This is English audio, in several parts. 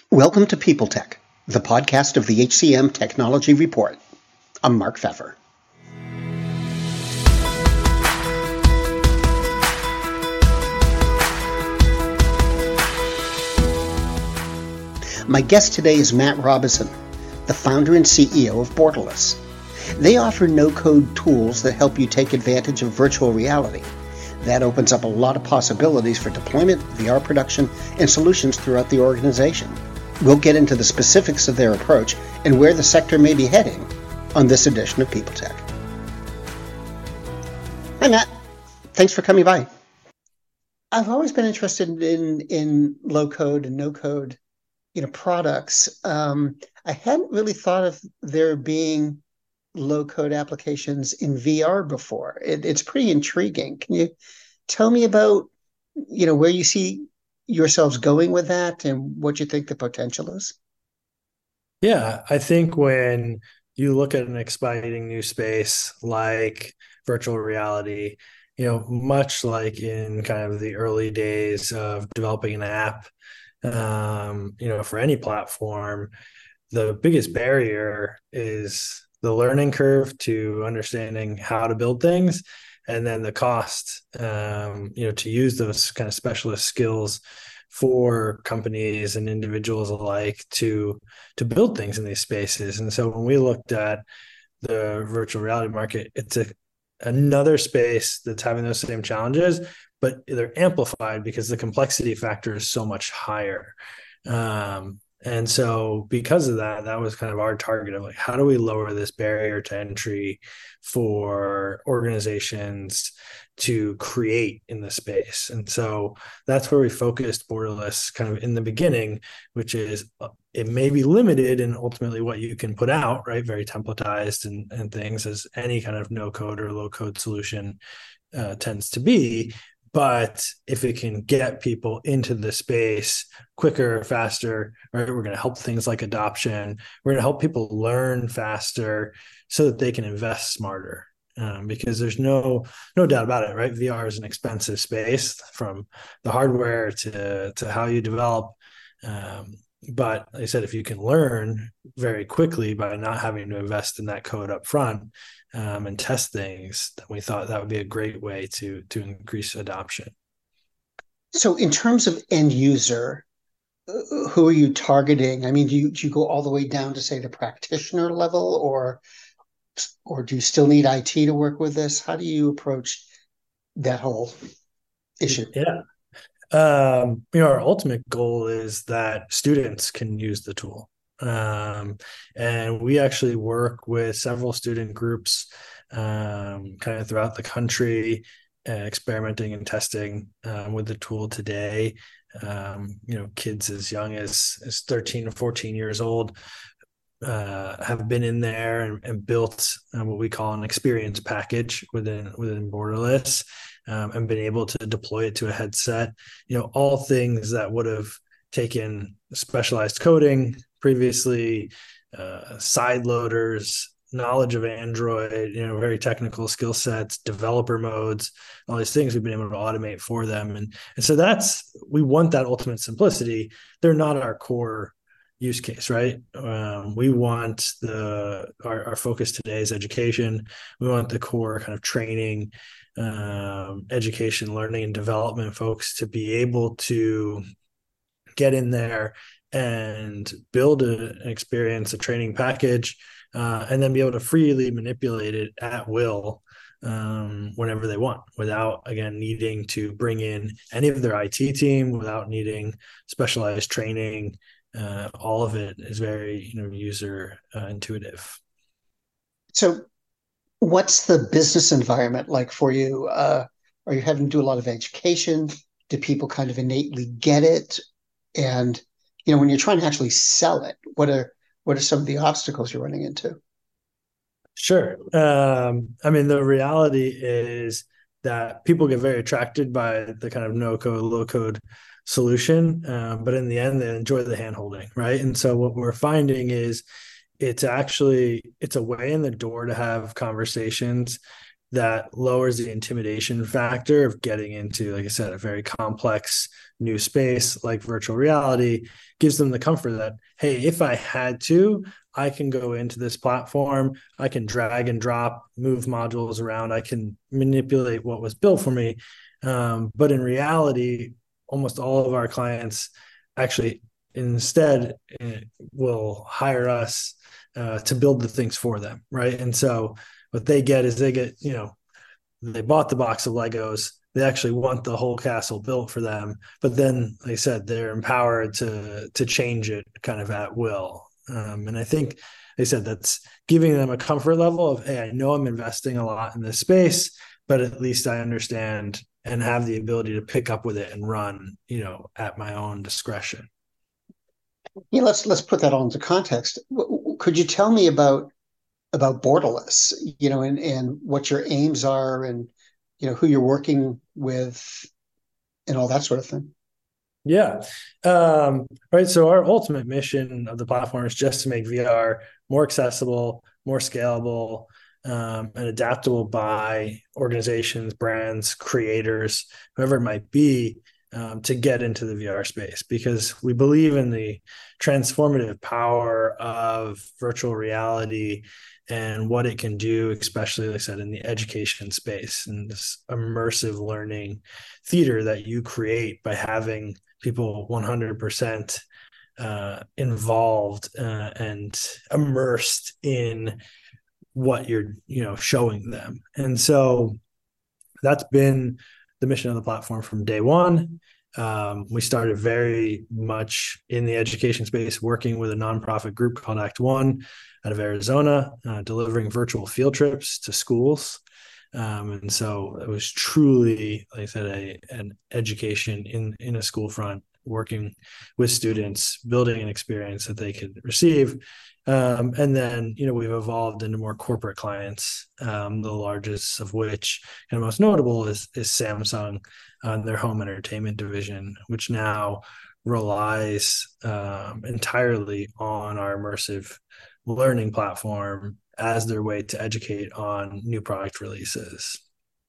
Welcome to People Tech, the podcast of the HCM Technology Report. I'm Mark Pfeffer. My guest today is Matt Robison, the founder and CEO of Borderless. They offer no-code tools that help you take advantage of virtual reality. That opens up a lot of possibilities for deployment, VR production, and solutions throughout the organization. We'll get into the specifics of their approach and where the sector may be heading on this edition of People Tech. Hi, Matt. Thanks for coming by. I've always been interested in low-code and no-code, products. I hadn't really thought of there being low-code applications in VR before. It's pretty intriguing. Can you tell me about, where you see yourselves going with that and what you think the potential is? Yeah, I think when you look at an exciting new space like virtual reality, much like in kind of the early days of developing an app, for any platform, the biggest barrier is the learning curve to understanding how to build things, and then the cost, to use those kind of specialist skills for companies and individuals alike to build things in these spaces. And so when we looked at the virtual reality market, it's another space that's having those same challenges, but they're amplified because the complexity factor is so much higher. And so because of that, that was kind of our target of how do we lower this barrier to entry for organizations to create in the space. And so that's where we focused Borderless kind of in the beginning, which is it may be limited in ultimately what you can put out, right? Very templatized and things, as any kind of no code or low code solution tends to be. But if it can get people into the space quicker, faster, right, we're going to help things like adoption. We're going to help people learn faster so that they can invest smarter. Because there's no doubt about it, right? VR is an expensive space, from the hardware to how you develop. But like I said, if you can learn very quickly by not having to invest in that code up front, and test things, then we thought that would be a great way to increase adoption. So in terms of end user, who are you targeting? I mean, do you go all the way down to, say, the practitioner level, or do you still need IT to work with this? How do you approach that whole issue? Yeah. Our ultimate goal is that students can use the tool. And we actually work with several student groups kind of throughout the country, experimenting and testing with the tool today. Kids as young as 13 or 14 years old have been in there and built what we call an experience package within Borderless, and been able to deploy it to a headset. All things that would have taken specialized coding previously, side loaders, knowledge of Android, very technical skill sets, developer modes, all these things we've been able to automate for them. And so we want that ultimate simplicity. They're not our core use case, right? We want our focus today is education. We want the core kind of training, education, learning, and development folks to be able to get in there and build an experience, a training package, and then be able to freely manipulate it at will whenever they want, without, again, needing to bring in any of their IT team, without needing specialized training. All of it is very user intuitive. So what's the business environment like for you? Are you having to do a lot of education? Do people kind of innately get it? And when you're trying to actually sell it, what are some of the obstacles you're running into? Sure. The reality is that people get very attracted by the kind of no-code, low-code solution, but in the end, they enjoy the hand-holding, right? And so what we're finding is it's a way in the door to have conversations that lowers the intimidation factor of getting into, like I said, a very complex new space like virtual reality, gives them the comfort that, hey, if I had to, I can go into this platform, I can drag and drop, move modules around, I can manipulate what was built for me. But in reality, almost all of our clients actually instead will hire us to build the things for them, right? And so what they get is they get, they bought the box of Legos. They actually want the whole castle built for them. But then, like I said, they're empowered to change it kind of at will. And I think they said that's giving them a comfort level of, hey, I know I'm investing a lot in this space, but at least I understand and have the ability to pick up with it and run, at my own discretion. Yeah, let's put that all into context. Could you tell me about Borderless, and what your aims are, and who you're working with, and all that sort of thing? Yeah. Right. So our ultimate mission of the platform is just to make VR more accessible, more scalable, and adaptable by organizations, brands, creators, whoever it might be, to get into the VR space, because we believe in the transformative power of virtual reality and what it can do, especially, like I said, in the education space and this immersive learning theater that you create by having people 100% involved and immersed in what you're showing them. And so that's been the mission of the platform from day one. We started very much in the education space, working with a nonprofit group called Act One out of Arizona, delivering virtual field trips to schools. And so it was truly, like I said, an education in a school front, working with students, building an experience that they could receive. And then, we've evolved into more corporate clients, the largest of which and most notable is Samsung on their home entertainment division, which now relies entirely on our immersive learning platform as their way to educate on new product releases.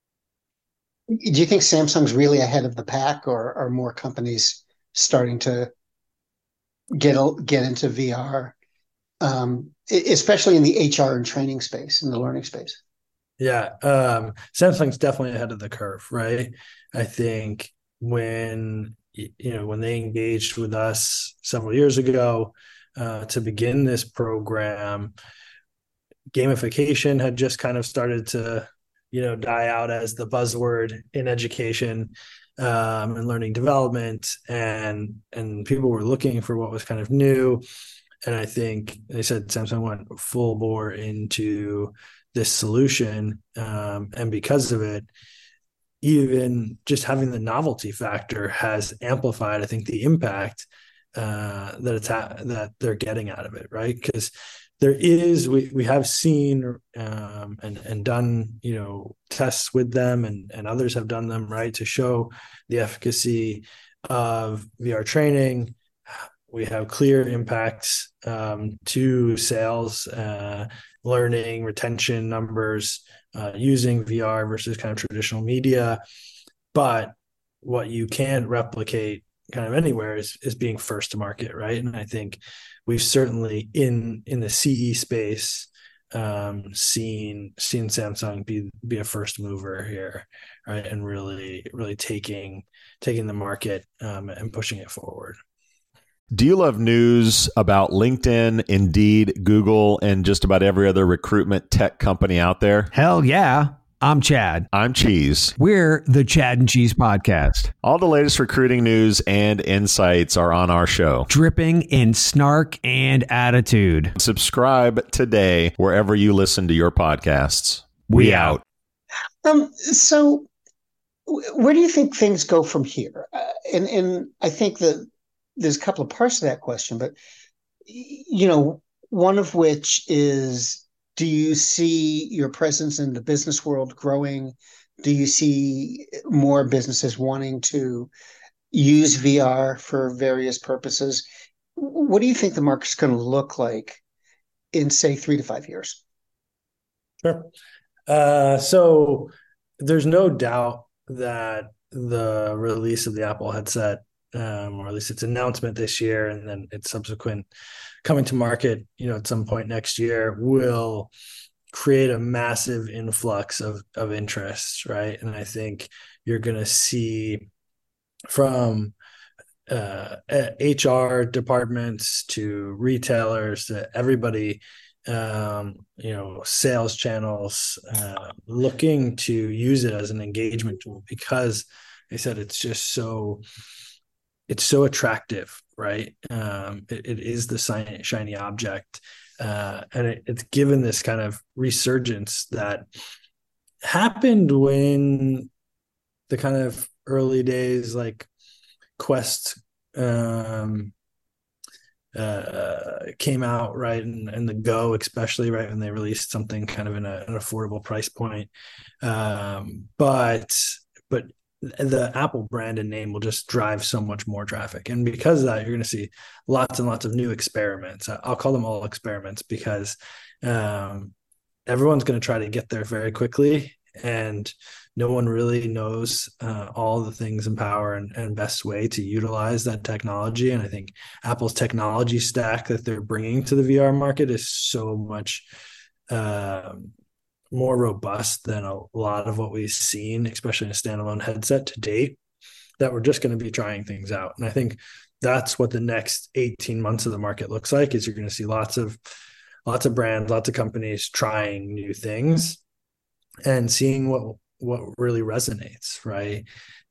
Do you think Samsung's really ahead of the pack, or are more companies starting to get into VR, especially in the HR and training space, in the learning space? Yeah, Samsung's definitely ahead of the curve, right? I think when they engaged with us several years ago to begin this program, gamification had just kind of started to die out as the buzzword in education and learning development, and people were looking for what was kind of new. And I think they said Samsung went full bore into this solution, and because of it, even just having the novelty factor has amplified, I think, the impact that they're getting out of it, right? Because we have seen and done tests with them, and others have done them, right, to show the efficacy of VR training. We have clear impacts to sales, learning, retention numbers, using VR versus kind of traditional media. But what you can't replicate kind of anywhere is being first to market, right? And I think we've certainly in the CE space seen Samsung be a first mover here, right? And really taking the market and pushing it forward. Do you love news about LinkedIn, Indeed, Google, and just about every other recruitment tech company out there? Hell yeah. I'm Chad. I'm Cheese. We're the Chad and Cheese Podcast. All the latest recruiting news and insights are on our show, dripping in snark and attitude. Subscribe today wherever you listen to your podcasts. We out. So where do you think things go from here? And I think that there's a couple of parts to that question, but one of which is, do you see your presence in the business world growing? Do you see more businesses wanting to use VR for various purposes? What do you think the market's going to look like in, say, 3 to 5 years? Sure. So there's no doubt that the release of the Apple headset, or at least its announcement this year, and then its subsequent coming to market, at some point next year, will create a massive influx of interest, right? And I think you're going to see from HR departments to retailers to everybody, sales channels, looking to use it as an engagement tool because they said it's so attractive, right? It is the shiny object, and it's given this kind of resurgence that happened when the kind of early days, like Quest came out, right, and the Go especially, right, when they released something kind of in an affordable price point, but the Apple brand and name will just drive so much more traffic, and because of that, you're going to see lots and lots of new experiments. I'll call them all experiments because everyone's going to try to get there very quickly, and no one really knows all the things and power and best way to utilize that technology. And I think Apple's technology stack that they're bringing to the VR market is so much more robust than a lot of what we've seen, especially in a standalone headset to date, that we're just going to be trying things out. And I think that's what the next 18 months of the market looks like, is you're going to see lots of brands, lots of companies trying new things and seeing what really resonates, right?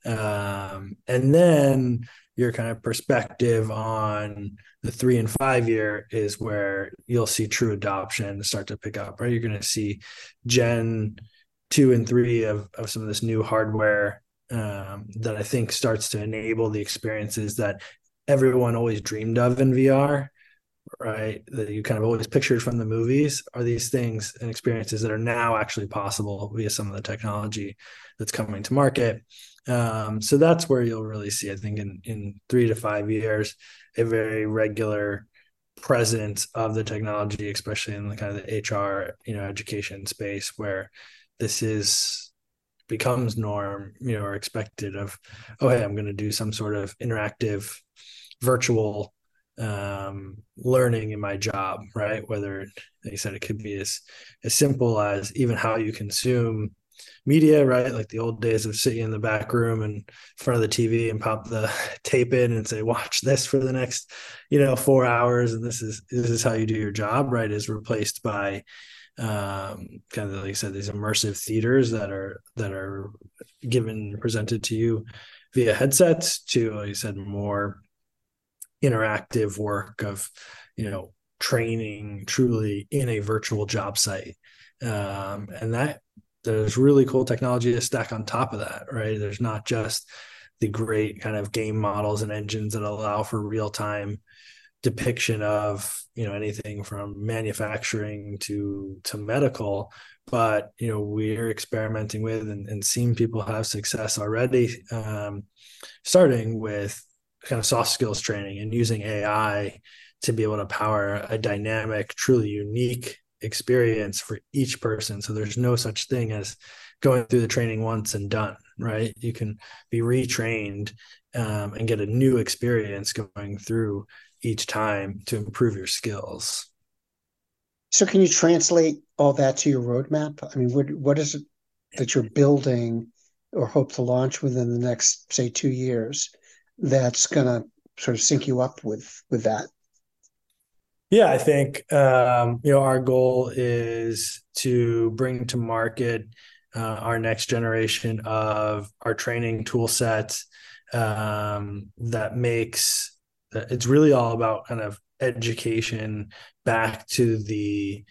And then your kind of perspective on the 3 and 5 year is where you'll see true adoption start to pick up, right? You're going to see Gen 2 and 3 of some of this new hardware that I think starts to enable the experiences that everyone always dreamed of in VR, right? That you kind of always pictured from the movies, are these things and experiences that are now actually possible via some of the technology that's coming to market. So that's where you'll really see, I think, in 3 to 5 years, a very regular presence of the technology, especially in the kind of the HR, education space, where this becomes norm, or expected of, oh, hey, I'm going to do some sort of interactive virtual learning in my job, right? Whether, like you said, it could be as simple as even how you consume media, right? Like the old days of sitting in the back room and in front of the TV and pop the tape in and say, watch this for the next, 4 hours. And this is how you do your job, right? Is replaced by kind of, like I said, these immersive theaters that are presented to you via headsets, to, like you said, more interactive work of, training truly in a virtual job site. And that there's really cool technology to stack on top of that, right? There's not just the great kind of game models and engines that allow for real-time depiction of, anything from manufacturing to medical, but, we're experimenting with and seeing people have success already, starting with kind of soft skills training and using AI to be able to power a dynamic, truly unique experience for each person. So there's no such thing as going through the training once and done, right? You can be retrained and get a new experience going through each time to improve your skills. So can you translate all that to your roadmap? I mean, what is it that you're building or hope to launch within the next, say, 2 years that's going to sort of sync you up with that? Yeah, I think, our goal is to bring to market our next generation of our training tool set that makes it's really all about kind of education back to the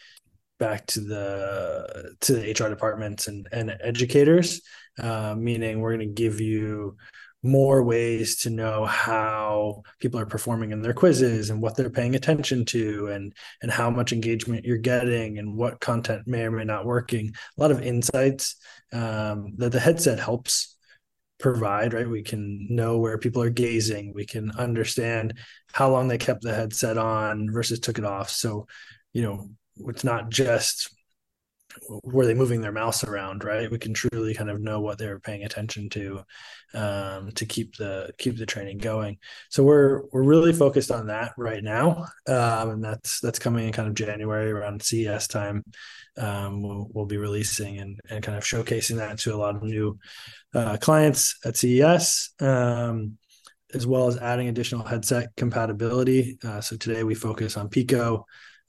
HR departments and educators, meaning we're going to give you more ways to know how people are performing in their quizzes and what they're paying attention to and how much engagement you're getting and what content may or may not working. A lot of insights that the headset helps provide, right? We can know where people are gazing. We can understand how long they kept the headset on versus took it off. So, it's not just were they moving their mouse around, right? We can truly kind of know what they were paying attention to keep the training going. So we're really focused on that right now, and that's coming in kind of January around CES time. We'll be releasing and kind of showcasing that to a lot of new clients at CES. As well as adding additional headset compatibility. So today we focus on Pico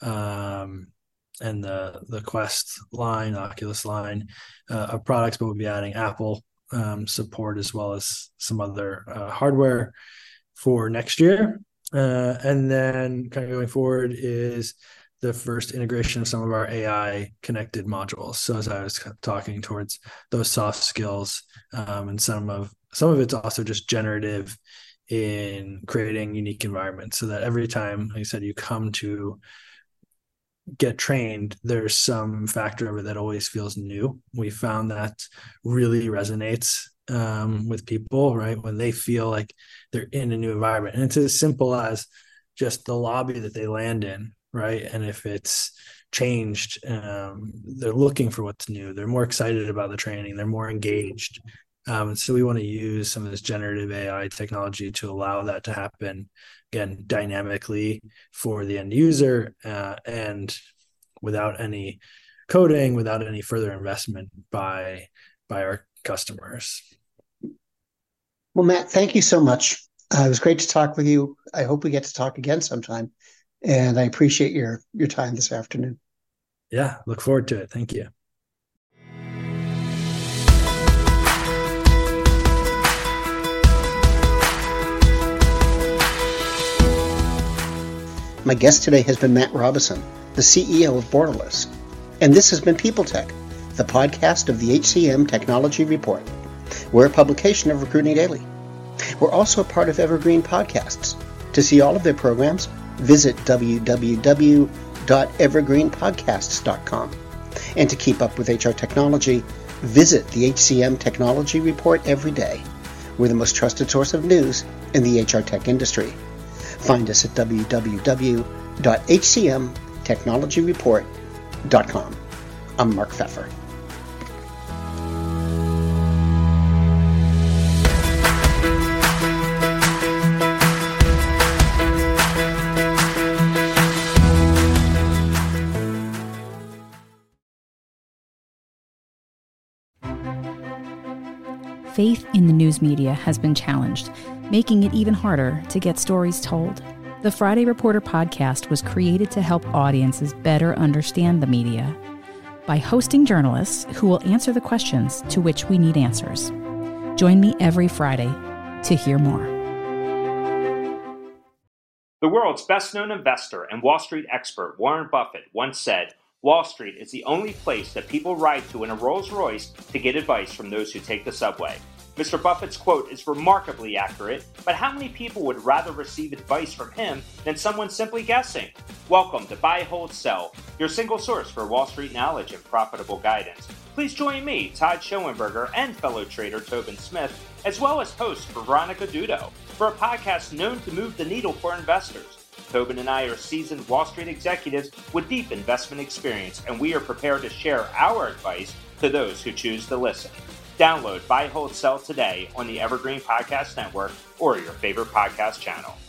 and the Quest line, Oculus line of products, but we'll be adding Apple support as well as some other hardware for next year. And then kind of going forward is the first integration of some of our AI connected modules. So as I was talking towards those soft skills, and some of it's also just generative in creating unique environments, so that every time, like I said, you come to get trained, there's some factor of it that always feels new. We found that really resonates with people, right? When they feel like they're in a new environment. And it's as simple as just the lobby that they land in, right? And if it's changed, they're looking for what's new. They're more excited about the training. They're more engaged. So we want to use some of this generative AI technology to allow that to happen, again, dynamically for the end user, and without any coding, without any further investment by our customers. Well, Matt, thank you so much. It was great to talk with you. I hope we get to talk again sometime. And I appreciate your time this afternoon. Yeah, look forward to it. Thank you. My guest today has been Matt Robison, the CEO of Borderless. And this has been People Tech, the podcast of the HCM Technology Report. We're a publication of Recruiting Daily. We're also a part of Evergreen Podcasts. To see all of their programs, visit www.evergreenpodcasts.com. And to keep up with HR technology, visit the HCM Technology Report every day. We're the most trusted source of news in the HR tech industry. Find us at www.hcmtechnologyreport.com. I'm Mark Pfeffer. Faith in the news media has been challenged, making it even harder to get stories told. The Friday Reporter podcast was created to help audiences better understand the media by hosting journalists who will answer the questions to which we need answers. Join me every Friday to hear more. The world's best-known investor and Wall Street expert Warren Buffett once said, "Wall Street is the only place that people ride to in a Rolls-Royce to get advice from those who take the subway." Mr. Buffett's quote is remarkably accurate, but how many people would rather receive advice from him than someone simply guessing? Welcome to Buy, Hold, Sell, your single source for Wall Street knowledge and profitable guidance. Please join me, Todd Schoenberger, and fellow trader Tobin Smith, as well as host Veronica Dudo, for a podcast known to move the needle for investors. Tobin and I are seasoned Wall Street executives with deep investment experience, and we are prepared to share our advice to those who choose to listen. Download Buy, Hold, Sell today on the Evergreen Podcast Network or your favorite podcast channel.